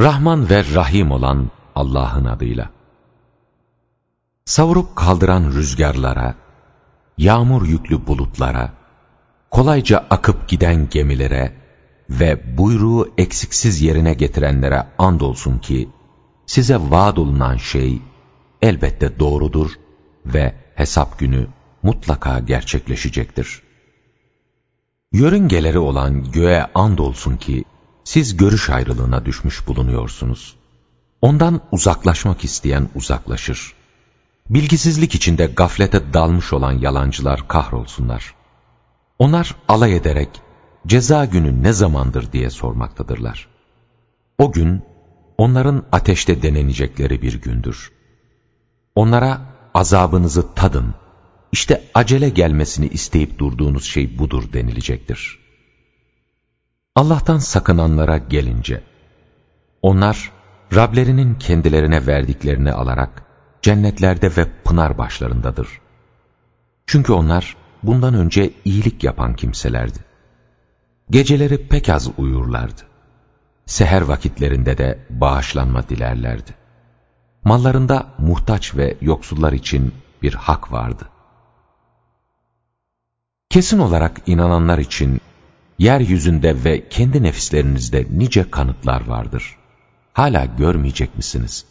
Rahman ve Rahim olan Allah'ın adıyla. Savurup kaldıran rüzgarlara, yağmur yüklü bulutlara, kolayca akıp giden gemilere ve buyruğu eksiksiz yerine getirenlere andolsun ki, size vaad olunan şey elbette doğrudur ve hesap günü mutlaka gerçekleşecektir. Yörüngeleri olan göğe andolsun ki, siz görüş ayrılığına düşmüş bulunuyorsunuz. Ondan uzaklaşmak isteyen uzaklaşır. Bilgisizlik içinde gaflete dalmış olan yalancılar kahrolsunlar. Onlar alay ederek, ceza günü ne zamandır diye sormaktadırlar. O gün, onların ateşte denenecekleri bir gündür. Onlara azabınızı tadın, işte acele gelmesini isteyip durduğunuz şey budur denilecektir. Allah'tan sakınanlara gelince, onlar Rablerinin kendilerine verdiklerini alarak cennetlerde ve pınar başlarındadır. Çünkü onlar bundan önce iyilik yapan kimselerdi. Geceleri pek az uyurlardı. Seher vakitlerinde de bağışlanma dilerlerdi. Mallarında muhtaç ve yoksullar için bir hak vardı. Kesin olarak inananlar için yeryüzünde ve kendi nefislerinizde nice kanıtlar vardır. Hala görmeyecek misiniz?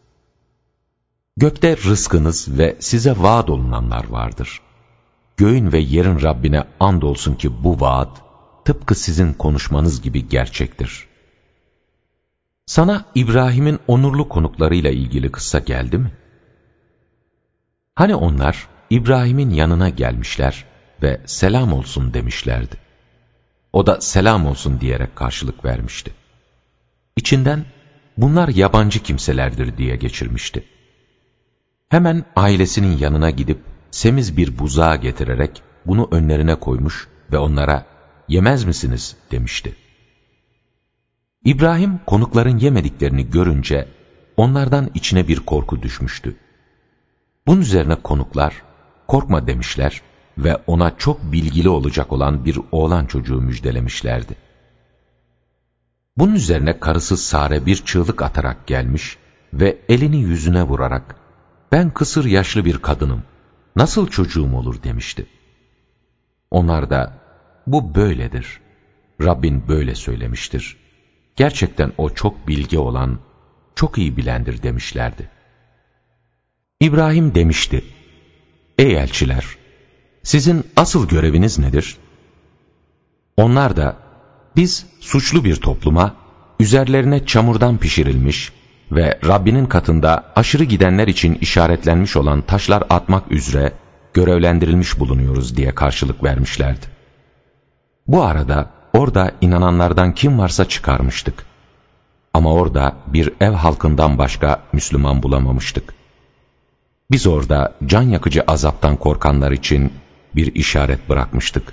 Gökte rızkınız ve size vaad olunanlar vardır. Göğün ve yerin Rabbine andolsun ki bu vaad, tıpkı sizin konuşmanız gibi gerçektir. Sana İbrahim'in onurlu konuklarıyla ilgili kıssa geldi mi? Hani onlar İbrahim'in yanına gelmişler ve selam olsun demişlerdi. O da selam olsun diyerek karşılık vermişti. İçinden bunlar yabancı kimselerdir diye geçirmişti. Hemen ailesinin yanına gidip semiz bir buzağı getirerek bunu önlerine koymuş ve onlara yemez misiniz demişti. İbrahim konukların yemediklerini görünce onlardan içine bir korku düşmüştü. Bunun üzerine konuklar korkma demişler ve ona çok bilgili olacak olan bir oğlan çocuğu müjdelemişlerdi. Bunun üzerine karısı Sare bir çığlık atarak gelmiş ve elini yüzüne vurarak ben kısır yaşlı bir kadınım, nasıl çocuğum olur demişti. Onlar da bu böyledir, Rabbin böyle söylemiştir. Gerçekten o çok bilge olan, çok iyi bilendir demişlerdi. İbrahim demişti, ey elçiler, sizin asıl göreviniz nedir? Onlar da, biz suçlu bir topluma, üzerlerine çamurdan pişirilmiş ve Rabbinin katında aşırı gidenler için işaretlenmiş olan taşlar atmak üzere görevlendirilmiş bulunuyoruz diye karşılık vermişlerdi. Bu arada orada inananlardan kim varsa çıkarmıştık. Ama orada bir ev halkından başka Müslüman bulamamıştık. Biz orada can yakıcı azaptan korkanlar için bir işaret bırakmıştık.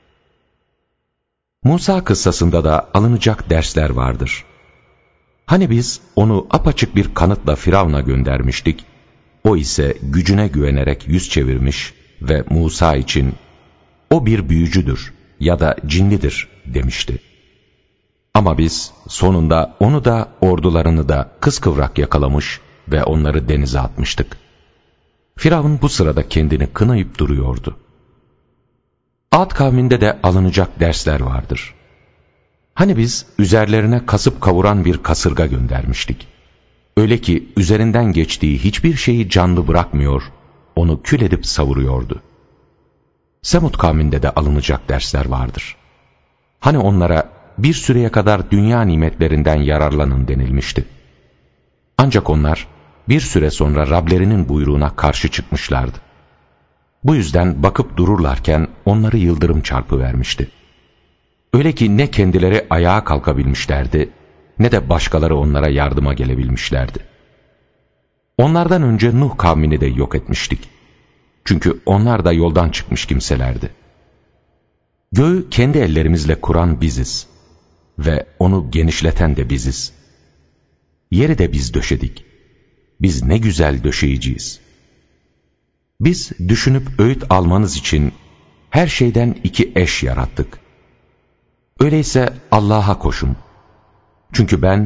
Musa kıssasında da alınacak dersler vardır. Hani biz onu apaçık bir kanıtla Firavun'a göndermiştik, o ise gücüne güvenerek yüz çevirmiş ve Musa için o bir büyücüdür ya da cinlidir demişti. Ama biz sonunda onu da ordularını da kıskıvrak yakalamış ve onları denize atmıştık. Firavun bu sırada kendini kınayıp duruyordu. Ad kavminde de alınacak dersler vardır. Hani biz üzerlerine kasıp kavuran bir kasırga göndermiştik. Öyle ki üzerinden geçtiği hiçbir şeyi canlı bırakmıyor, onu kül edip savuruyordu. Semud kavminde de alınacak dersler vardır. Hani onlara bir süreye kadar dünya nimetlerinden yararlanın denilmişti. Ancak onlar bir süre sonra Rablerinin buyruğuna karşı çıkmışlardı. Bu yüzden bakıp dururlarken onları yıldırım çarpıvermişti. Öyle ki ne kendileri ayağa kalkabilmişlerdi, ne de başkaları onlara yardıma gelebilmişlerdi. Onlardan önce Nuh kavmini de yok etmiştik. Çünkü onlar da yoldan çıkmış kimselerdi. Göğü kendi ellerimizle kuran biziz ve onu genişleten de biziz. Yeri de biz döşedik. Biz ne güzel döşeyiciyiz. Biz düşünüp öğüt almanız için her şeyden 2 eş yarattık. Öyleyse Allah'a koşun. Çünkü ben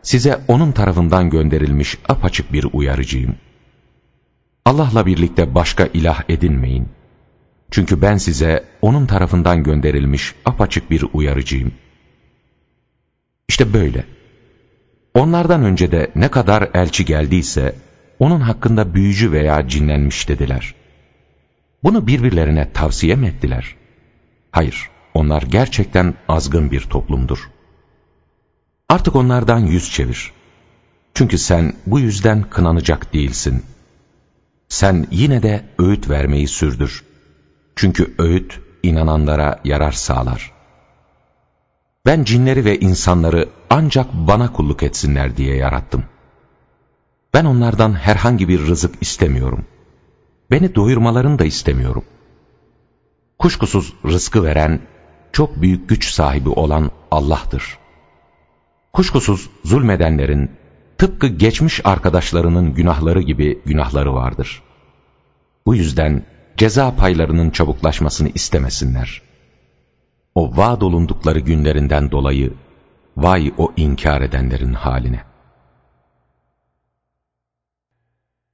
size onun tarafından gönderilmiş apaçık bir uyarıcıyım. Allah'la birlikte başka ilah edinmeyin. Çünkü ben size onun tarafından gönderilmiş apaçık bir uyarıcıyım. İşte böyle. Onlardan önce de ne kadar elçi geldiyse, onun hakkında büyücü veya cinlenmiş dediler. Bunu birbirlerine tavsiye mi ettiler? Hayır, onlar gerçekten azgın bir toplumdur. Artık onlardan yüz çevir. Çünkü sen bu yüzden kınanacak değilsin. Sen yine de öğüt vermeyi sürdür. Çünkü öğüt inananlara yarar sağlar. Ben cinleri ve insanları ancak bana kulluk etsinler diye yarattım. Ben onlardan herhangi bir rızık istemiyorum. Beni doyurmalarını da istemiyorum. Kuşkusuz rızkı veren, çok büyük güç sahibi olan Allah'tır. Kuşkusuz zulmedenlerin, tıpkı geçmiş arkadaşlarının günahları gibi günahları vardır. Bu yüzden ceza paylarının çabuklaşmasını istemesinler. O vaad olundukları günlerinden dolayı, vay o inkar edenlerin haline.